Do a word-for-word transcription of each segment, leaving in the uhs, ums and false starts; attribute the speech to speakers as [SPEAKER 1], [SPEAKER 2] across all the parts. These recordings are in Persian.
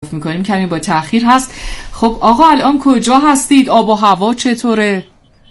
[SPEAKER 1] میکنیم کمی با تأخیر هست. خب آقا الان کجا هستید؟ آب و هوا چطوره؟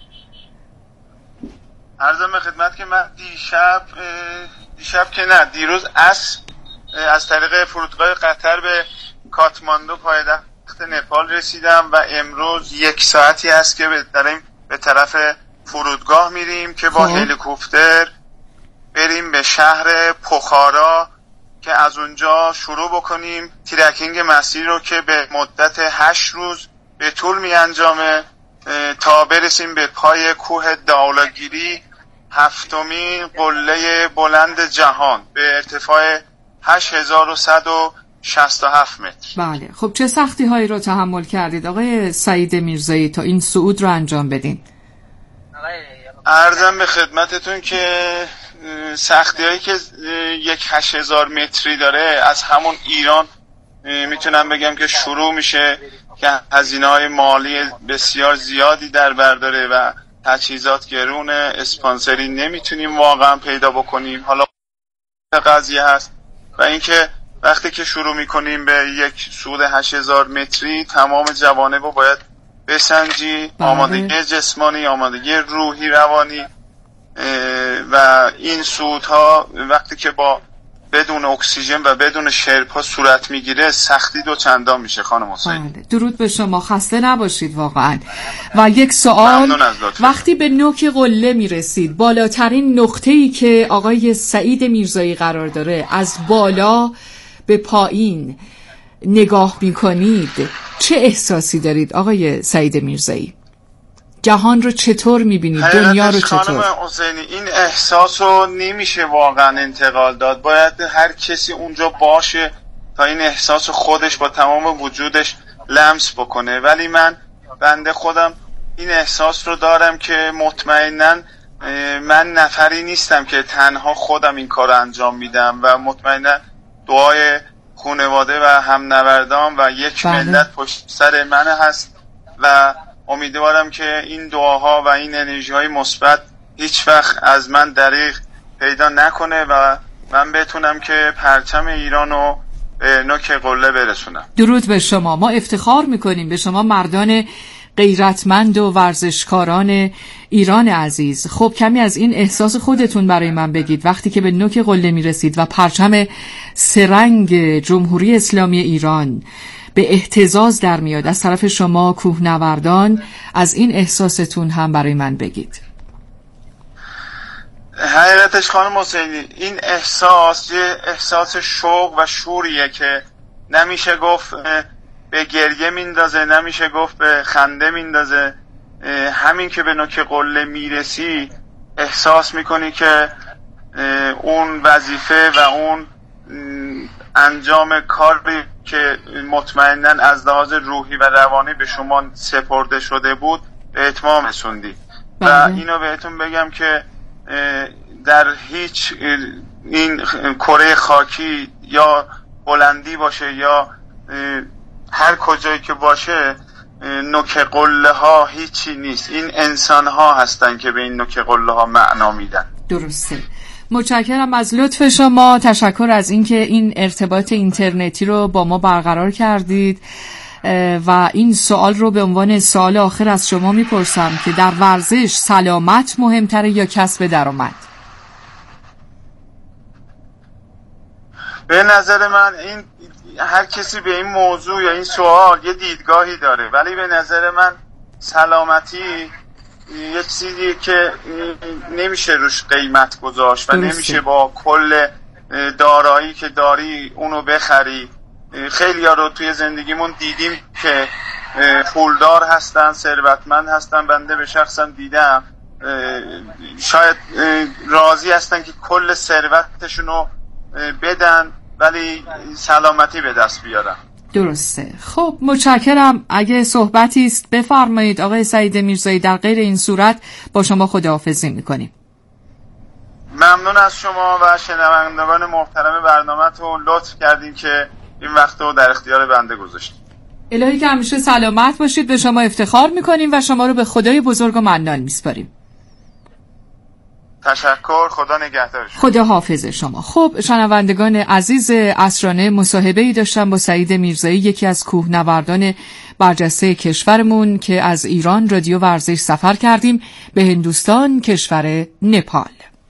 [SPEAKER 2] عرضم به خدمت که من دیشب دیشب که نه دیروز از از طریق فرودگاه قطر به کاتماندو پایتخت نپال رسیدم و امروز یک ساعتی هست که داریم به طرف فرودگاه میریم که با هلیکوپتر بریم به شهر پوخارا که از اونجا شروع بکنیم ترکینگ مسیر رو که به مدت هشت روز به طول می انجامه تا برسیم به پای کوه داولاگیری، هفتمین قله بلند جهان به ارتفاع هشت هزار و صد و شصت و هفت متر.
[SPEAKER 1] بله. خب چه سختی هایی رو تحمل کردید آقای سعید میرزایی تا این صعود رو انجام بدین؟
[SPEAKER 2] عرضم به خدمتتون که سختی هایی که یک هشت هزار متری داره از همون ایران میتونم بگم که شروع میشه که هزینه های مالی بسیار زیادی در بر داره و تجهیزات گرونه، اسپانسری نمیتونیم واقعا پیدا بکنیم. حالا قضیه هست و اینکه وقتی که شروع میکنیم به یک صعود هشت هزار متری تمام جوانب رو باید بسنجی، آمادگی جسمانی، آمادگی روحی، روانی و این صعودها وقتی که با بدون اکسیژن و بدون شرپا صورت میگیره سختی دو چندان میشه. خانم حسین
[SPEAKER 1] بله. درود به شما، خسته نباشید واقعا. و یک سوال، وقتی به نوک قله میرسید، بالاترین نقطه‌ای که آقای سعید میرزایی قرار داره، از بالا به پایین نگاه میکنید، چه احساسی دارید آقای سعید میرزایی؟ جهان رو چطور میبینید؟ دنیا رو چطور؟
[SPEAKER 2] خانم حسینی این احساس رو نمیشه واقعا انتقال داد، باید هر کسی اونجا باشه تا این احساس خودش با تمام وجودش لمس بکنه. ولی من بنده خودم این احساس رو دارم که مطمئناً من نفری نیستم که تنها خودم این کار رو انجام میدم و مطمئناً دعای خانواده و همنوردان و یک بله. ملت پشت سر من هست و امیدوارم که این دعاها و این انرژی های مثبت هیچ وقت از من دریغ پیدا نکنه و من بتونم که پرچم ایران رو به نوک قله برسونم.
[SPEAKER 1] درود به شما. ما افتخار میکنیم به شما مردان غیرتمند و ورزشکاران ایران عزیز. خب کمی از این احساس خودتون برای من بگید وقتی که به نوک قله میرسید و پرچم سرنگ جمهوری اسلامی ایران به احتزاز در میاد از طرف شما کوهنوردان. از این احساستون هم برای من بگید.
[SPEAKER 2] حقیقتش خانم حسینی این احساس یه احساس شوق و شوریه که نمیشه گفت به گریه میندازه، نمیشه گفت به خنده میندازه. همین که به نوک قله میرسی احساس میکنی که اون وظیفه و اون انجام کاری که مطمئناً از لحاظ روحی و روانی به شما سپرده شده بود به اتمام رسوندی. و اینو بهتون بگم که در هیچ این کره خاکی یا بلندی باشه یا هر کجایی که باشه نوک قله ها هیچی نیست. این انسان ها هستن که به این نوک قله ها معنا میدن.
[SPEAKER 1] درسته. متشکرم از لطف شما. تشکر از اینکه این ارتباط اینترنتی رو با ما برقرار کردید و این سوال رو به عنوان سوال آخر از شما میپرسم که در ورزش سلامت مهمتره یا کسب درآمد؟
[SPEAKER 2] به نظر من این هر کسی به این موضوع یا این سوال یه دیدگاهی داره، ولی به نظر من سلامتی یه چیزی که نمیشه روش قیمت گذاشت و نمیشه با کل دارایی که داری اونو بخری. خیلی ها رو توی زندگیمون دیدیم که پولدار هستن، ثروتمند هستن، بنده به شخصم دیدم شاید راضی هستن که کل ثروتشونو بدن ولی سلامتی به دست بیارن.
[SPEAKER 1] درسته. خب متشکرم. اگه صحبتی است بفرمایید آقای سعید میرزایی، در غیر این صورت با شما خداحافظی میکنیم.
[SPEAKER 2] ممنون از شما و شنوندگان محترم برنامه‌تون، لطف کردین که این وقت رو در اختیار بنده گذاشتید.
[SPEAKER 1] الهی که همیشه سلامت باشید. به شما افتخار میکنیم و شما رو به خدای بزرگ و منان میسپاریم.
[SPEAKER 2] تشکر، خدا نگهدار شما.
[SPEAKER 1] خدا حافظ شما. خب شنوندگان عزیز اسرانه، مصاحبه‌ای داشتم با سعید میرزایی، یکی از کوهنوردان برجسته کشورمون که از ایران رادیو ورزش سفر کردیم به هندوستان، کشور نپال.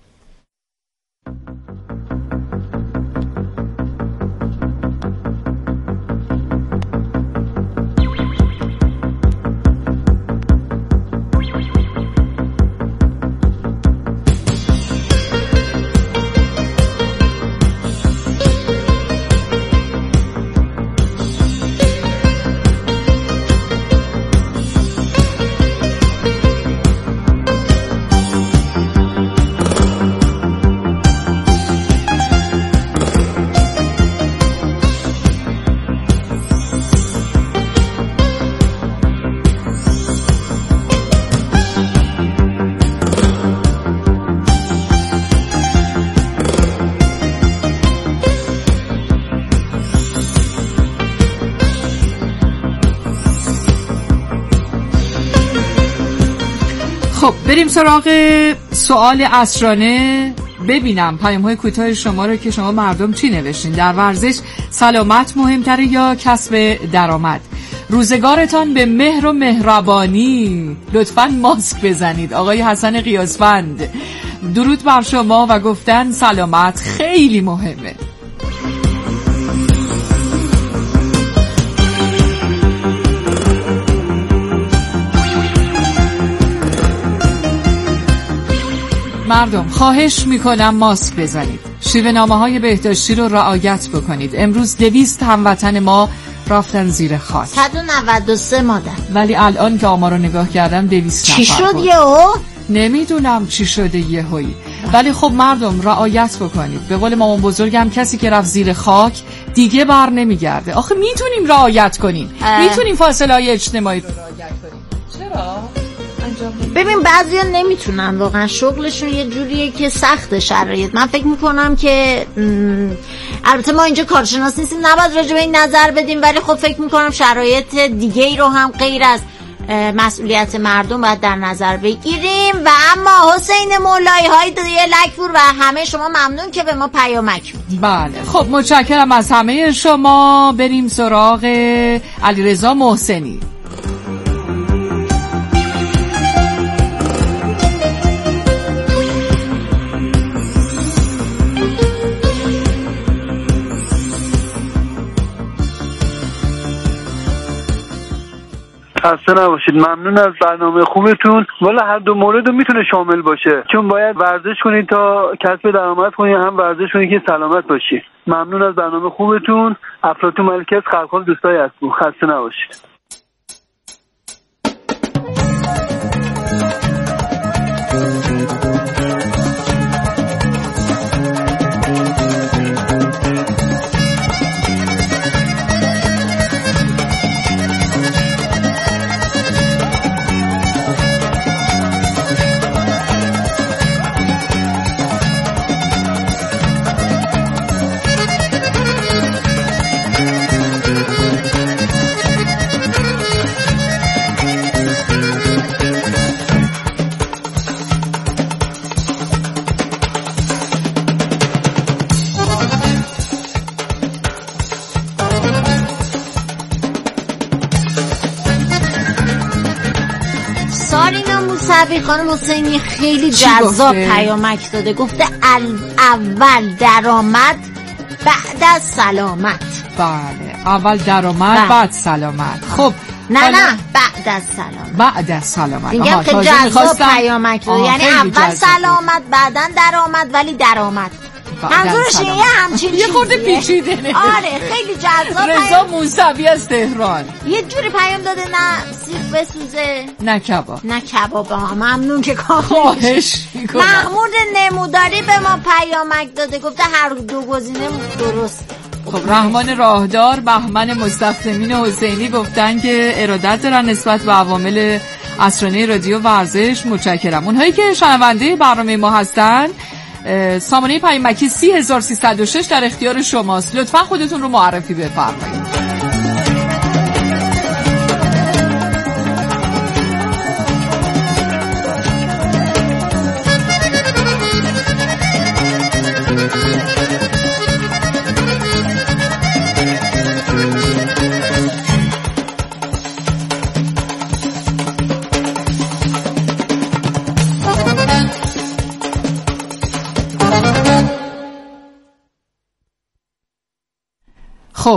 [SPEAKER 1] خب بریم سراغ سوال اسرانه. ببینم پیام های کوتاه شما رو که شما مردم چی نوشتین. در ورزش سلامت مهمتره یا کسب درآمد؟ روزگارتان به مهر و مهربانی. لطفاً ماسک بزنید. آقای حسن قیاسفند، درود بر شما و گفتن سلامت خیلی مهمه. مردم خواهش میکنم ماسک بزنید. شیوه‌نامه های بهداشتی رو رعایت بکنید. امروز دویست هموطن ما رفتن زیر خاک.
[SPEAKER 3] صد و نود و سه مادر.
[SPEAKER 1] ولی الان که آمار رو نگاه کردم دویست نفر.
[SPEAKER 3] چی شد یهو؟
[SPEAKER 1] نمیدونم چی شده یهویی. ولی خب مردم رعایت بکنید. به قول مامان بزرگم کسی که رفت زیر خاک دیگه بر نمیگرده. آخه میتونیم رعایت کنیم. میتونیم فاصله های اجتماعی رو رعایت کنیم. چرا؟
[SPEAKER 3] ببین بعضیا نمیتونن، واقعا شغلشون یه جوریه که سخت شرایط. من فکر میکنم که البته ما اینجا کارشناس نیستیم، نباید راجع به این نظر بدیم، ولی خب فکر میکنم شرایط دیگه ای رو هم غیر از مسئولیت مردم باید در نظر بگیریم. و اما حسین مولایی های دیگه لکفور و همه شما ممنون که به ما پیامک میدید.
[SPEAKER 1] بله خب متشکرم از همه شما. بریم سراغ علیرضا محسنی.
[SPEAKER 4] خسته نباشید. ممنون از برنامه خوبتون. والا هر دو مورد میتونه شامل باشه، چون باید ورزش کنید تا کسب درآمد کنید، هم ورزش کنید که سلامت باشید. ممنون از برنامه خوبتون. افلاطون ملکی از خلخال دوستای اسبو. خسته نباشید.
[SPEAKER 3] خانم حسینی خیلی جذاب پیامک داده. گفته اول درآمد بعد از سلامت.
[SPEAKER 1] بله اول درآمد بعد سلامت. خب
[SPEAKER 3] نه حالا... نه بعد از سلامت.
[SPEAKER 1] بعد از سلامت
[SPEAKER 3] میگم که جذاب پیامک داده، یعنی اول سلامت بعدا درآمد، ولی درآمد منظورش یه همچین
[SPEAKER 1] یه خورده پیچیده.
[SPEAKER 3] آره خیلی جذاب.
[SPEAKER 1] رضا موسوی از تهران
[SPEAKER 3] یه جوری پیام داده نه سیخ بسوزه
[SPEAKER 1] نه کباب نه
[SPEAKER 3] کباب. ها ممنون که کامل.
[SPEAKER 1] خواهش میکنم.
[SPEAKER 3] محمود نموداری به ما پیامک داده، گفته هر دو گزینه درست.
[SPEAKER 1] خب رحمان راهدار، بهمن مستخدمین حسینی گفتن که ارادت دارن نسبت به عوامل اسرانه رادیو ورزش. متشکرم. اونهایی که شنونده برنامه ما هستن، سامانه پیامکی سی هزار سیصد و شش در اختیار شماست. لطفا خودتون رو معرفی بفرمایید.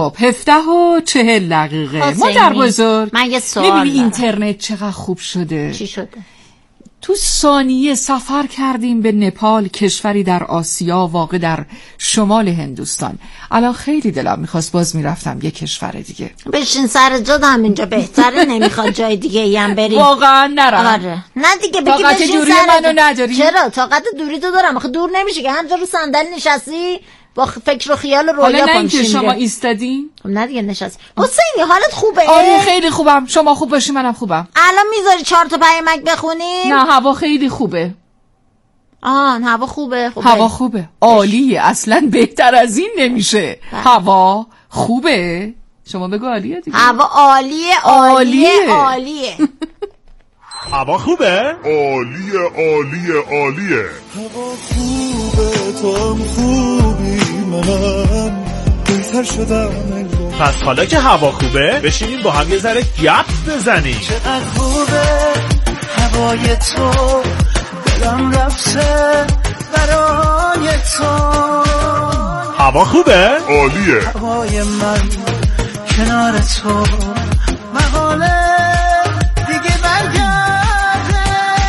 [SPEAKER 1] خب هفده و چهل دقیقه مادر بزرگ.
[SPEAKER 3] من یه سوال
[SPEAKER 1] نمی‌بینی اینترنت چقدر خوب شده؟
[SPEAKER 3] چی شده؟
[SPEAKER 1] تو ثانیه سفر کردیم به نپال، کشوری در آسیا واقع در شمال هندوستان. الان خیلی دلم میخواست باز میرفتم یه کشور دیگه.
[SPEAKER 3] بشین سر جاد، همینجا بهتره، نمیخواد جای دیگه ای هم بریم.
[SPEAKER 1] واقعا نرم.
[SPEAKER 3] آره نه دیگه بگی
[SPEAKER 1] طاقت
[SPEAKER 3] بشین
[SPEAKER 1] دوری
[SPEAKER 3] سر
[SPEAKER 1] منو نداری؟
[SPEAKER 3] چرا طاقت دوری تو دارم، آخه دور نمیشه که همجا رو صندلی نشستی با فکر و خیال و رویا
[SPEAKER 1] حالا نه اینکه
[SPEAKER 3] پامشین
[SPEAKER 1] شما
[SPEAKER 3] میره.
[SPEAKER 1] ایستادین؟
[SPEAKER 3] نه دیگه نشست. حسینی حالت خوبه؟
[SPEAKER 1] آره خیلی خوبم. شما خوب باشی منم خوبم.
[SPEAKER 3] الان میذاری چهار تا پیامک بخونیم؟
[SPEAKER 1] نه هوا خیلی خوبه.
[SPEAKER 3] آن هوا خوبه. خوبه
[SPEAKER 1] هوا خوبه، عالیه، اصلا بهتر از این نمیشه. هوا خوبه. شما بگو عالیه دیگه.
[SPEAKER 3] هوا عالیه عالیه عالیه.
[SPEAKER 5] هوا خوبه؟
[SPEAKER 6] عالیه عالیه عالیه.
[SPEAKER 7] هوا خوبه تو هم خوبی منم بهتر شدم.
[SPEAKER 5] پس حالا که هوا خوبه بشینیم با هم یه ذره گپ بزنیم.
[SPEAKER 7] چقدر خوبه هوای تو، دلم رفته برای تو.
[SPEAKER 5] هوا خوبه؟
[SPEAKER 6] عالیه.
[SPEAKER 7] هوای من کنار تو محاله دیگه برگرده.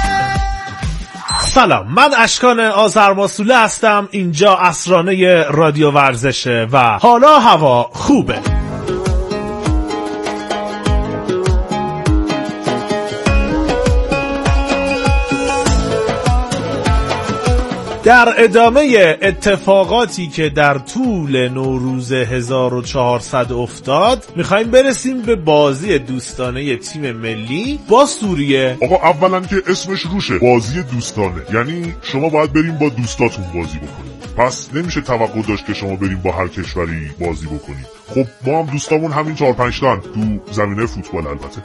[SPEAKER 5] سلام، من اشکان آذرماسوله هستم. اینجا اسرانه رادیو ورزشه و حالا هوا خوبه. در ادامه اتفاقاتی که در طول نوروز هزار و چهارصد افتاد میخوایم برسیم به بازی دوستانه تیم ملی با سوریه.
[SPEAKER 6] آقا اولا که اسمش روشه، بازی دوستانه، یعنی شما باید بریم با دوستاتون بازی بکنید. پس نمیشه توقع داشت که شما بریم با هر کشوری بازی بکنید. خب ما هم دوستامون همین چهار پنج تان تو زمینه فوتبال البته.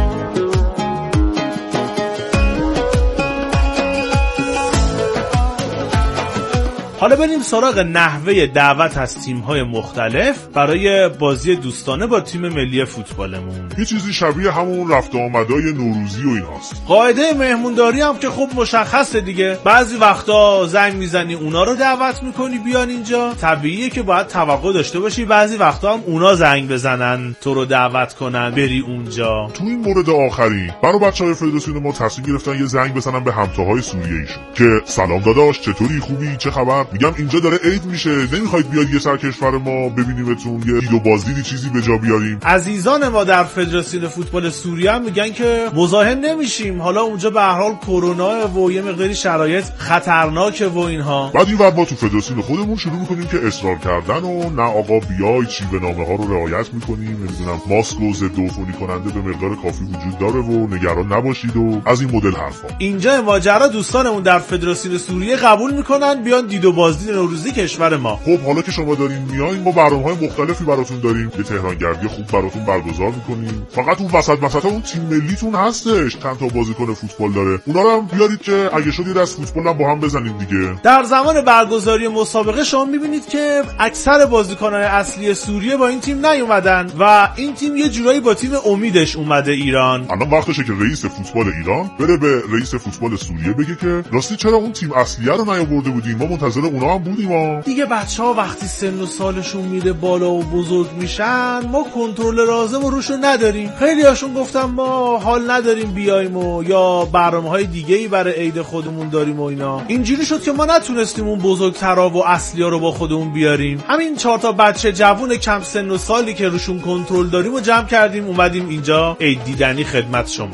[SPEAKER 5] حالا بریم سراغ نحوه دعوت از تیم‌های مختلف برای بازی دوستانه با تیم ملی فوتبالمون.
[SPEAKER 6] یه چیزی شبیه همون رفت آمدای نوروزی و این هاست.
[SPEAKER 5] قاعده مهمونداری هم که خب مشخصه دیگه. بعضی وقتا زنگ میزنی اونا رو دعوت میکنی بیان اینجا. طبیعیه که باید توقع داشته باشی بعضی وقتا هم اونا زنگ بزنن تو رو دعوت کنن بری اونجا.
[SPEAKER 6] تو این مورد آخری برای بچهای فدراسیون ما تصمیم گرفتن یه زنگ بزنن به همتاهای سوریه‌ایشون که سلام داداش چطوری، خوبی، چه خبر؟ میگم اینجا داره عید میشه، نمیخواید بیاد یه سر کشور ما ببینیمتون، یه دید و بازدیدی چیزی به جا بیاریم؟
[SPEAKER 5] عزیزان ما در فدراسیون فوتبال سوریه هم میگن که مزاحم نمیشیم، حالا اونجا به هر حال کرونا و یه مقداری شرایط خطرناکه و اینها.
[SPEAKER 6] بعد این وقت ما تو فدراسیون خودمون شروع میکنیم که اصرار کردن و نه آقا بیاید شیوه نامه ها رو رعایت میکنیم، نمیدونم ماسک و ضد عفونی کننده به مقدار کافی وجود داره و نگران نباشید و از این مدل حرفا.
[SPEAKER 5] اینجا ماجرا دوستانمون در فدراسیون سوریه قبول میکنن بیان دید و بازدید نوروزی کشور ما.
[SPEAKER 6] خب حالا که شما دارین میایین ما برنامه‌های مختلفی براتون داریم، یه تهرانگردی خوب براتون برگزار میکنیم. فقط اون وسط وسط اون تیم ملیتون هستش چند تا بازیکن فوتبال داره، اونا رو هم بیارید که اگه شد یه دست فوتبال هم با هم بزنیم دیگه.
[SPEAKER 5] در زمان برگزاری مسابقه شما میبینید که اکثر بازیکنان اصلی سوریه با این تیم نیومدن و این تیم یه جورایی با تیم امیدش اومده ایران.
[SPEAKER 6] الان وقتشه که رئیس فوتبال ایران بره به رئیس فوتبال سوریه بگه که راستی چرا اون تیم اصلیه رو نیاورده بودیم، ما منتظر اونا هم بودیم. ها.
[SPEAKER 5] دیگه بچه‌ها وقتی سن و سالشون میره بالا و بزرگ میشن ما کنترل لازم رو روشو نداریم. خیلی هاشون گفتم ما حال نداریم بیایم و یا برنامه‌های دیگه‌ای برای عید خودمون داریم و اینا. اینجوری شد که ما نتونستیم اون بزرگترا و اصلی‌ها رو با خودمون بیاریم. همین چهار تا بچه جوون کم سن و سالی که روشون کنترل داریم و جمع کردیم اومدیم اینجا عید دیدنی خدمت شما.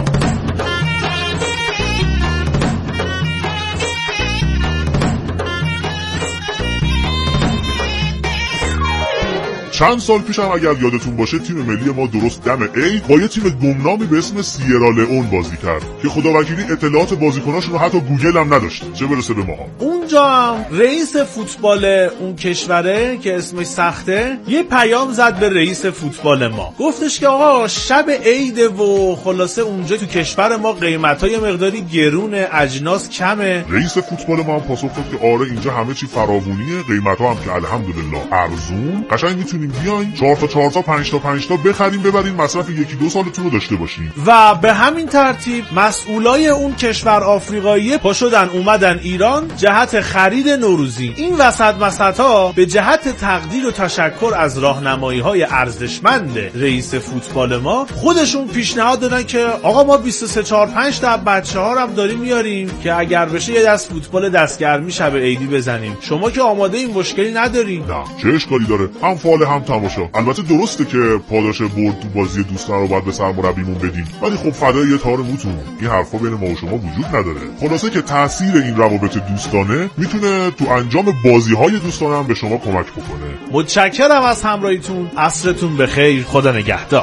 [SPEAKER 6] چند سال پیش هم اگر یادتون باشه تیم ملی ما درست دم عید با یه تیم گمنامی به اسم سیرالئون بازی کرد که خداوکیلی اطلاعات بازیکناشون رو حتی گوگل هم نداشت، چه برسه به ماها.
[SPEAKER 5] اونجا هم رئیس فوتبال اون کشوره که اسمش سخته یه پیام زد به رئیس فوتبال ما، گفتش که آقا شب عید و خلاصه اونجا تو کشور ما قیمتای مقداری گرون، اجناس کمه.
[SPEAKER 6] رئیس فوتبال ما هم پاسخ داد که آره اینجا همه چی فراوونیه، قیمتا هم که الحمدلله ارزون، قشنگ میتونیم بگیم بیاین چهار تا چهار تا پنج تا پنج تا بخریم ببرین مصرف یکی دو سالتون رو داشته باشین.
[SPEAKER 5] و به همین ترتیب مسئولای اون کشور آفریقایی پا شدن اومدن ایران جهت خرید نوروزی. این وسط مسطا به جهت تقدیر و تشکر از راهنمایی‌های ارزشمند رئیس فوتبال ما خودشون پیشنهاد دادن که آقا ما بیست و سه چهار پنج تا بچه‌ها رو هم داریم میاریم که اگر بشه یه دست فوتبال دستگرمی شب عیدی بزنیم. شما که آماده این مشکلی ندارین؟
[SPEAKER 6] نه چه اشکالی داره، هم فال هم تماشا. البته درسته که پاداش برد تو بازی دوستان رو باید به سرمربیمون بدین، ولی خب فدای یه تار موتون این حرفا بین ما و شما وجود نداره. خلاصه که تاثیر این روابط دوستانه میتونه تو انجام بازی‌های دوستانه هم به شما کمک بکنه.
[SPEAKER 5] متشکرم از همراهیتون. عصرتون بخیر. خدا نگهدار.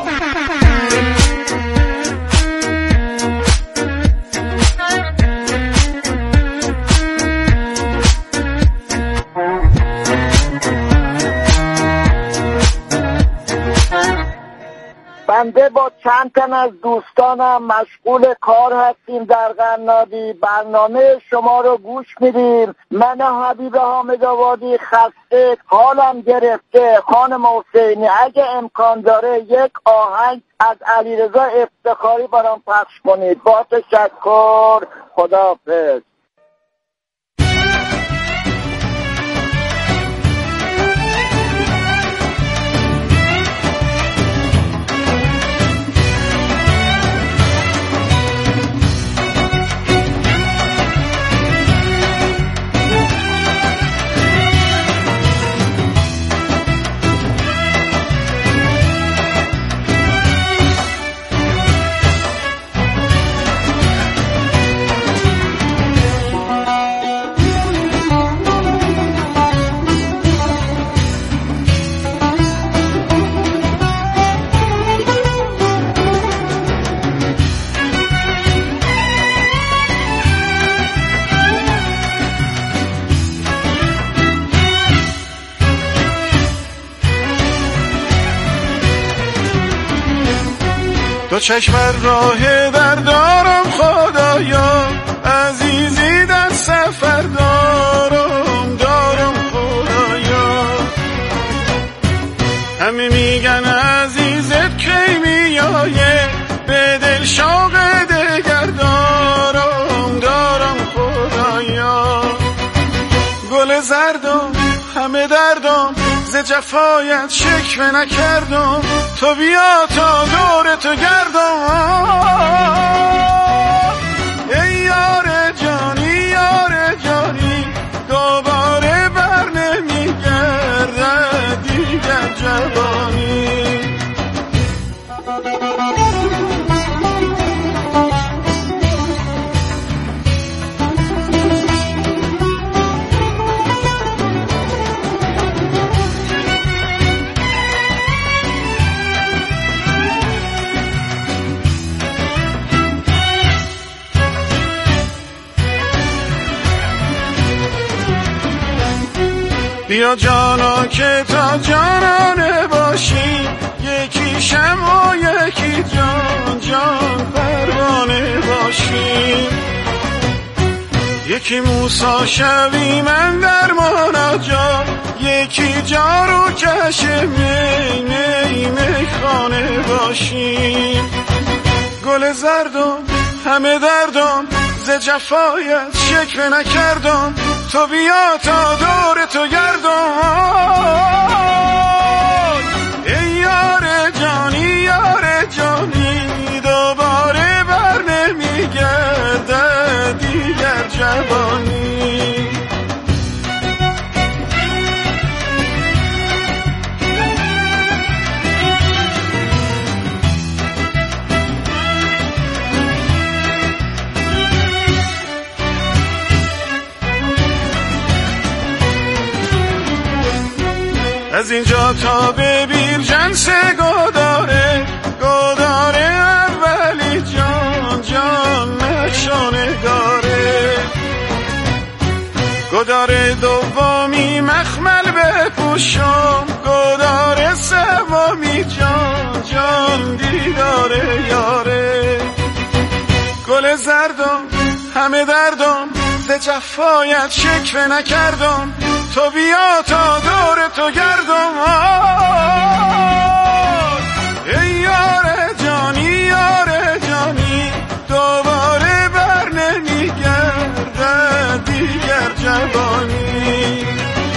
[SPEAKER 8] بنده با چند تن از دوستانم مشغول کار هستیم در قنادی. برنامه شما رو گوش میدیم. من حبیب حامدآبادی خسته حالم گرفته. خانم حسینی اگه امکان داره یک آهنگ از علیرضا افتخاری برام پخش کنید. با تشکر. خداحافظ.
[SPEAKER 7] تو چشم راه در دارم خدایا، عزیزی در سفر دارم دارم خدایا. همه میگن عزیزت کی میایه، به دل شوق دگر دارم دارم خدایا. گل زردم همه دردم ز جفایت شکوه نکردم، تو بیا تا دور تو گردم. ای یار جانی یار جانی، دوباره بر نمیگردد دیگر جوانی. بیا جانا که تا جانانه باشی، یکی شمع و یکی جان جان پروانه باشی. یکی موسی شوی من در مناجات، یکی جارو کش می می می خانه باشی. گل زردم همه دردم ز جفایت شکوه نکردم، تو بیا تا دور تو گردم. ای یار جانی یار جانی، دوباره بر نمیگردد دیگر جوانی. از اینجا تا به بیرجنس گداره گداره، اولی جان جان نقشانگاره. گداره دومی مخمل بپوشم، گداره سومی جان جان دیداره یاره. گل زردم همه دردم ز جفایت شکوه نکردم، تو بیا تا دور تو گردم ای یار جانی یار جانی دوباره بر نمیگرده دیگر جوانی.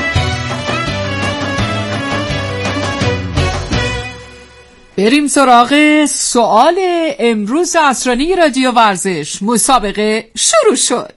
[SPEAKER 1] بریم سراغ سوال امروز اسرانی رادیو ورزش. مسابقه شروع شد.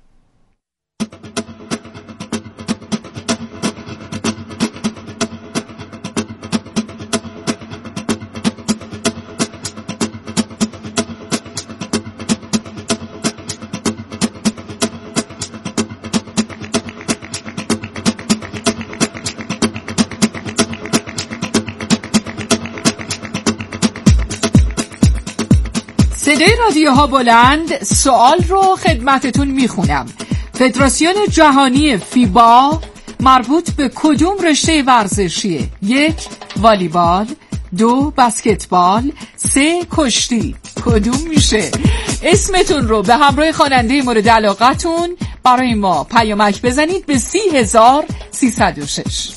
[SPEAKER 1] صدای رادیوها بلند. سوال رو خدمتتون میخونم. فدراسیون جهانی فیبا مربوط به کدوم رشته ورزشیه؟ یک والیبال، دو بسکتبال، سه کشتی. کدوم میشه؟ اسمتون رو به همراه خواننده مورد علاقتون برای ما پیامک بزنید به سی هزار سیصد و شش.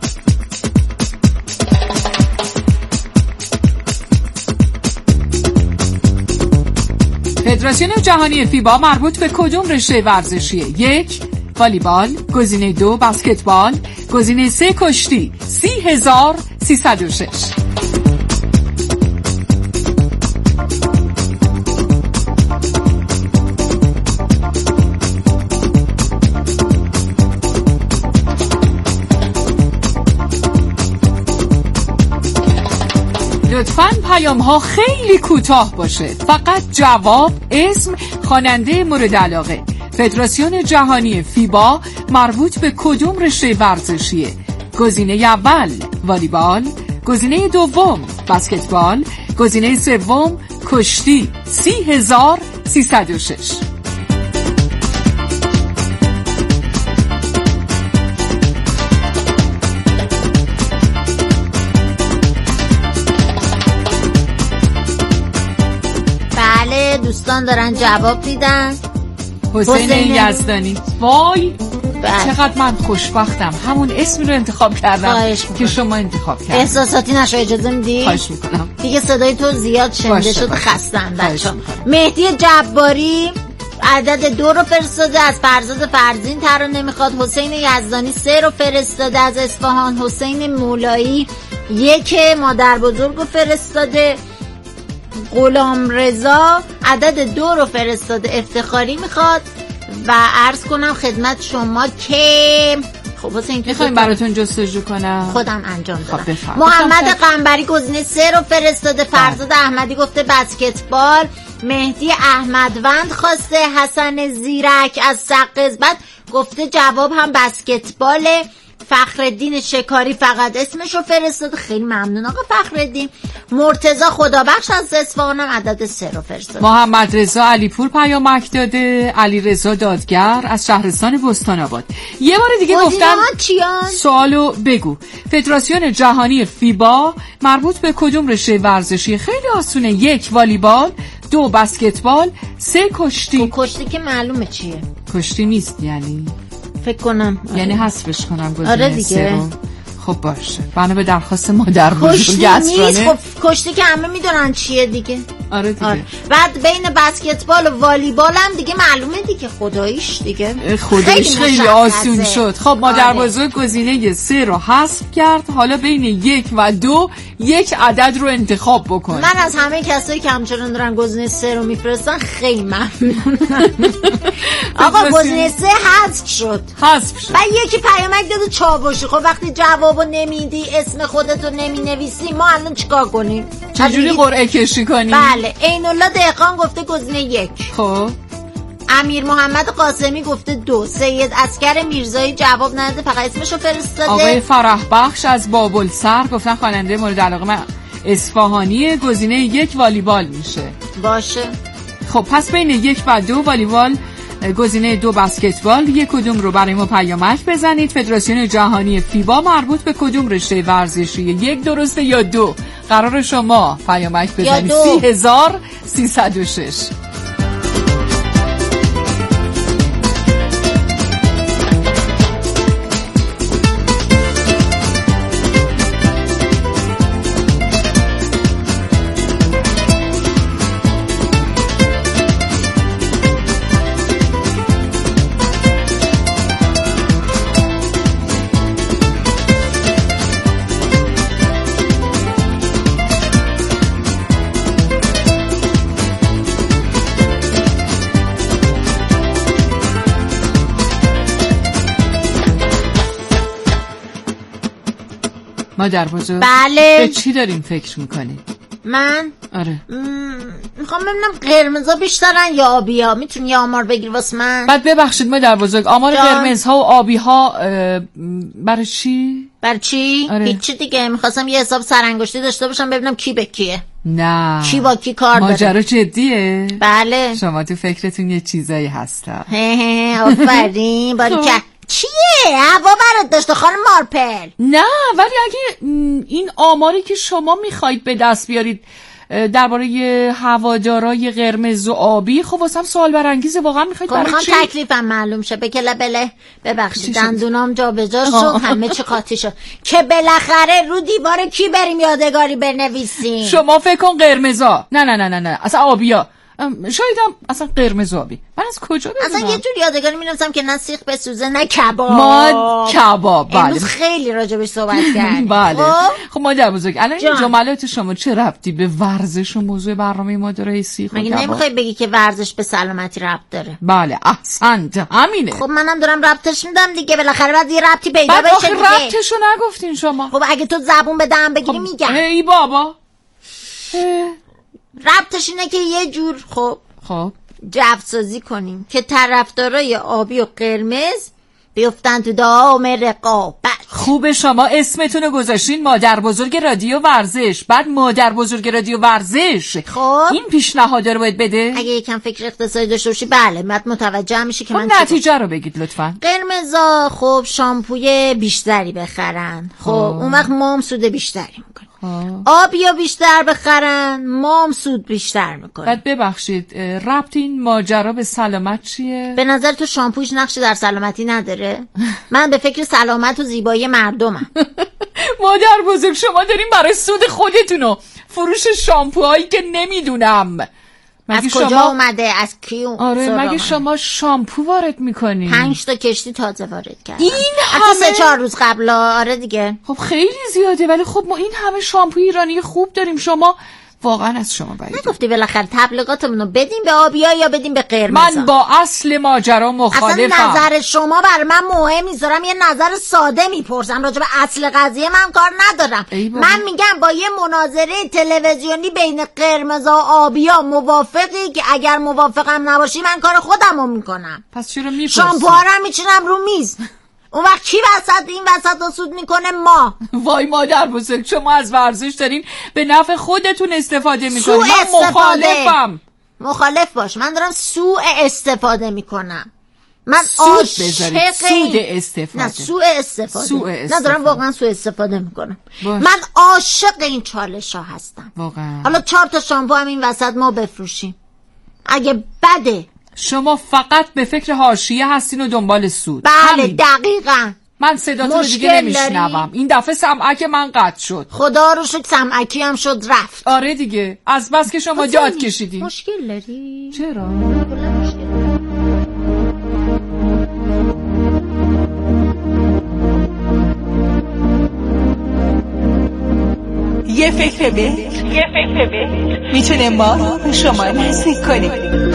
[SPEAKER 1] فدراسیون جهانی فیبا مربوط به کدوم رشته ورزشیه؟ یک والیبال، گزینه دو بسکتبال، گزینه سه کشتی. سی هزار سیصد و شش. لطفاً پیام ها خیلی کوتاه باشه. فقط جواب، اسم، خواننده مورد علاقه. فدراسیون جهانی فیبا مربوط به کدوم رشته ورزشیه؟ گزینه اول والیبال، گزینه دوم بسکتبال، گزینه سوم کشتی. سی هزار سیصد و شش.
[SPEAKER 3] دوستان دارن جواب میدن.
[SPEAKER 1] حسین یزدانی. وای بله. چقدر من خوشبختم همون اسمی رو انتخاب کردم که شما انتخاب کردم.
[SPEAKER 3] احساساتی نشو، اجازه میدی؟
[SPEAKER 1] خواهش میکنم.
[SPEAKER 3] دیگه صدای تو زیاد شنیده شد، خستم بچه. مهدی جباری عدد دو رو فرستاده از فرزاد فرزین. ترانه میخواد. حسین یزدانی سه رو فرستاده از اصفهان. حسین مولایی یک مادر بزرگ رو فرستاده. غلام رضا عدد دو رو فرستاده، افتخاری میخواد. و عرض کنم خدمت شما که خب حسین
[SPEAKER 1] میخوایم براتون جستجو کنم،
[SPEAKER 3] خودم انجام بدم.
[SPEAKER 1] خب
[SPEAKER 3] محمد قنبری گزینه سه رو فرستاده. فرزاد احمدی گفته بسکتبال. مهدی احمدوند خواسته. حسن زیرک از سقزبد گفته جواب هم بسکتباله. فخرالدین شکاری فقط اسمشو فرستاد. خیلی ممنون آقا فخرالدین. مرتضی خدابخش از اصفهان هم عدد سه رو فرستاد.
[SPEAKER 1] محمد رضا علیپور پیامک داده. علی رضا دادگر از شهرستان بستان آباد. یه بار دیگه گفتن سوالو بگو. فدراسیون جهانی فیبا مربوط به کدوم رشته ورزشی؟ خیلی آسونه. یک والیبال، دو بسکتبال، سه کشتی.
[SPEAKER 3] کشتی که معلومه چیه.
[SPEAKER 1] کشتی نیست یعنی
[SPEAKER 3] فکر کنم
[SPEAKER 1] یعنی حذفش کنم گزینه
[SPEAKER 3] آره دیگه.
[SPEAKER 1] خب باشه. بنا به درخواست مادر
[SPEAKER 3] کشتی نیست. خب کشتی که همه میدونن چیه دیگه.
[SPEAKER 1] آره دیگه. آره.
[SPEAKER 3] بعد بین بسکتبال و والیبال هم دیگه معلومه دیگه. خداییش دیگه
[SPEAKER 1] خداییش خیلی, خیلی آسون شد. خب مادر آره. بزرگ گزینه سه رو حذف کرد. حالا بین یک و دو یک عدد رو انتخاب بکن.
[SPEAKER 3] من از همه کسایی که همچنان دارن گزینه سه رو میفرستن خیلی ممنونم. آقا گزینه سه حذف شد.
[SPEAKER 1] حذف شد.
[SPEAKER 3] بعد یکی پیامک داد چاوشی. خب وقتی جوابو نمیدی، اسم خودتو نمینویسی، ما الان چیکار کنیم؟
[SPEAKER 1] چجوری قرعه کشی کنیم؟
[SPEAKER 3] بله. عین الله دهقان گفته گزینه یک.
[SPEAKER 1] خب
[SPEAKER 3] امیر محمد قاسمی گفته دو. سید اسکر میرزایی جواب نداده، فقط اسمشو فرستاده.
[SPEAKER 1] آقای فرح بخش از بابلسر گفتن خواننده مورد علاقه من اصفهانی. گزینه یک والیبال میشه.
[SPEAKER 3] باشه.
[SPEAKER 1] خب پس بین یک و دو والیبال، گزینه دو بسکتبال. یک کدوم رو برای ما پیامک بزنید. فدراسیون جهانی فیبا مربوط به کدوم رشته ورزشی؟ یک درسته یا دو؟ قرار شما پیامک بزنید. سی هزار سیصد و شش. مادر بزرگ
[SPEAKER 3] بله.
[SPEAKER 1] به چی دارین فکر میکنی؟
[SPEAKER 3] من
[SPEAKER 1] آره
[SPEAKER 3] میخوام ببینم قرمزا بیشترن یا آبی ها. میتونی یه آمار بگیر واسه من؟
[SPEAKER 1] بعد ببخشید مادر بزرگ، آمار قرمزها و آبی ها برای چی؟
[SPEAKER 3] برای چی؟
[SPEAKER 1] آره.
[SPEAKER 3] هیچی دیگه، میخواستم یه حساب سرانگشتی داشته باشم ببینم کی به کیه.
[SPEAKER 1] نه
[SPEAKER 3] کی با کی کار داره.
[SPEAKER 1] ماجرا جدیه؟
[SPEAKER 3] بله.
[SPEAKER 1] شما تو فکرتون یه چیزایی هستا.
[SPEAKER 3] هه هه آفرین باری که چیه؟ هوا برات داشته خانم مارپل؟
[SPEAKER 1] نه ولی اگه این آماری که شما میخواید به دست بیارید درباره هوادارای قرمز و آبی، خب واسم سوال برانگیزه. واقعا میخواید برای
[SPEAKER 3] میخوام
[SPEAKER 1] چی؟
[SPEAKER 3] تکلیفم معلوم شه. بکله بله ببخشید دندونام جا به جا شد، همه چی قاطی شد که بالاخره رو دیوار کی بریم یادگاری بنویسیم.
[SPEAKER 1] شما فکر کن قرمزا. نه نه نه نه نه اصلا آبیا، شاید هم اصلا قرمز آبی. من از کجا بدونم؟
[SPEAKER 3] اصلا یه جور یادگاری می‌نویسم که نه سیخ بسوزه نه کباب.
[SPEAKER 1] ما کباب. بله
[SPEAKER 3] امروز خیلی راجبش صحبت کردیم.
[SPEAKER 1] بله.
[SPEAKER 3] خب
[SPEAKER 1] خب مادر بزرگ الان این جملات شما چه ربطی به ورزش و موضوع برنامه ما داره؟ سیخ و کباب.
[SPEAKER 3] مگه نمیخوای بگی که ورزش به سلامتی ربط داره؟
[SPEAKER 1] بله احسنت، همینه.
[SPEAKER 3] خب منم دارم ربطش میدم دیگه، بالاخره بعد یه ربطی پیدا
[SPEAKER 1] بشه
[SPEAKER 3] دیگه.
[SPEAKER 1] بعد آخه ربطشو نگفتین شما.
[SPEAKER 3] خب اگه تو زبون به دهن بگیری
[SPEAKER 1] خب
[SPEAKER 3] میگم.
[SPEAKER 1] ای بابا
[SPEAKER 3] ربطش اینه که یه جور خب
[SPEAKER 1] خب
[SPEAKER 3] جفت‌سازی کنیم که طرفدارای آبی و قرمز بیفتن تو دام رقابت.
[SPEAKER 1] خوبه شما اسمتونو گذاشتین مادر بزرگ رادیو ورزش. بعد مادر بزرگ رادیو ورزش
[SPEAKER 3] خب
[SPEAKER 1] این پیشنهاد رو باید بده.
[SPEAKER 3] اگه یکم فکر اقتصادی داشته باشی بله بعد متوجه میشی که
[SPEAKER 1] خب
[SPEAKER 3] من
[SPEAKER 1] نتیجه رو بگید لطفاً.
[SPEAKER 3] قرمزا خب شامپوی بیشتری بخرن، خب اون وقت ما هم سود بیشتری میکنیم. آبیا بیشتر بخرن ما هم سود بیشتر میکنیم.
[SPEAKER 1] بعد ببخشید ربط این ماجرا به سلامت چیه؟
[SPEAKER 3] به نظر تو شامپوش نقشی در سلامتی نداره؟ من به فکر سلامت و زیبایی مردمم.
[SPEAKER 1] مادر بزرگ شما دارین برای سود خودتونو فروش شامپوهایی که نمیدونم
[SPEAKER 3] از کجا شما... اومده از کی؟
[SPEAKER 1] آره مگه اومده. شما شامپو وارد میکنین؟
[SPEAKER 3] پنج تا کشتی تازه وارد کردم
[SPEAKER 1] این همه
[SPEAKER 3] سه چهار روز قبل. آره دیگه
[SPEAKER 1] خب خیلی زیاده، ولی خب ما این همه شامپو ایرانی خوب داریم. شما واقعا از شما بعید.
[SPEAKER 3] نگفتی بالاخره تبلیغاتمون رو بدیم به آبیا یا بدیم به قرمزا؟
[SPEAKER 1] من با اصل ماجرا مخالفم.
[SPEAKER 3] اصلا نظر شما برای من مهم نیست، دارم یه نظر ساده میپرسم راجع به اصل قضیه. من کار ندارم. من میگم با یه مناظره تلویزیونی بین قرمزا و آبیا موافقی؟ که اگر موافقم نباشی من کار خودم رو میکنم.
[SPEAKER 1] پس چرا میپرسی؟
[SPEAKER 3] شامپوها رو میچینم رو میز. اون وقت کی وسط این وسط رو سود میکنه؟ ما.
[SPEAKER 1] وای مادر بزرگ شما از ورزش دارین به نفع خودتون استفاده میکنین. من مخالفم.
[SPEAKER 3] مخالف باش، من دارم سوء استفاده میکنم. من
[SPEAKER 1] سود بذارید. سود استفاده.
[SPEAKER 3] نه سوء استفاده.
[SPEAKER 1] سوء استفاده.
[SPEAKER 3] نه دارم واقعا سوء استفاده میکنم. باش. من عاشق این چالش ها هستم
[SPEAKER 1] واقعا.
[SPEAKER 3] حالا چهار تا شامپو هم این وسط ما بفروشیم اگه بده.
[SPEAKER 1] شما فقط به فکر حاشیه هستین و دنبال سود.
[SPEAKER 3] بله
[SPEAKER 1] همین.
[SPEAKER 3] دقیقاً.
[SPEAKER 1] من صداتون رو دیگه نمیشنوم. این دفعه سمعک من قطع شد.
[SPEAKER 3] خدا رو شکر سمعکی هم شد رفت.
[SPEAKER 1] آره دیگه از بس که شما داد کشیدین.
[SPEAKER 3] مشکل داری؟
[SPEAKER 1] چرا؟
[SPEAKER 9] یه فکر به یه فکر به میتونه ما رو به شما نزدیک کنه.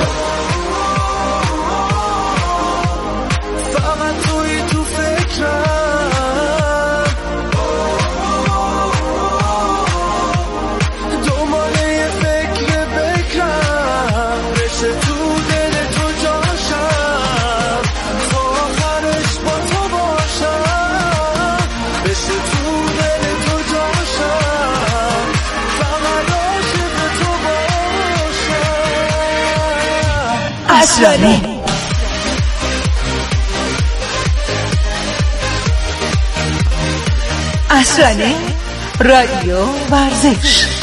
[SPEAKER 7] فقط توی تو فکرم، دنبال یه فکر بکرم بشه تو دل تو جاشم، تا آخرش با تو باشم بشه تو دل تو جاشم، فقط عاشق تو باشم.
[SPEAKER 9] اسراره اسراره رادیو ورزش.